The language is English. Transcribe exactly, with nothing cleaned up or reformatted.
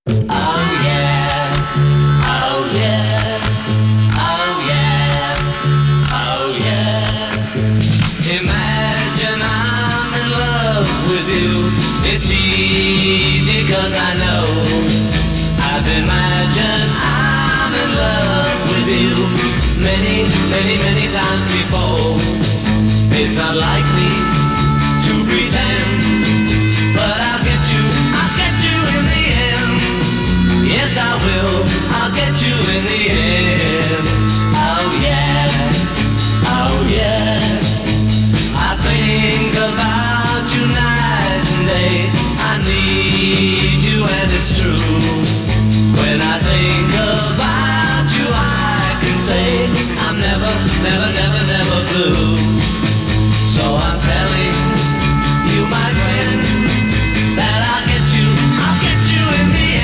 Oh yeah, oh yeah, oh yeah, oh yeah. Imagine I'm in love with you. It's easy cause I know I've imagined I'm in love with you many, many, many times before. It's not like me to pretend, but I'll get you, I'll get you in the end. Yes I will, I'll get you in the end.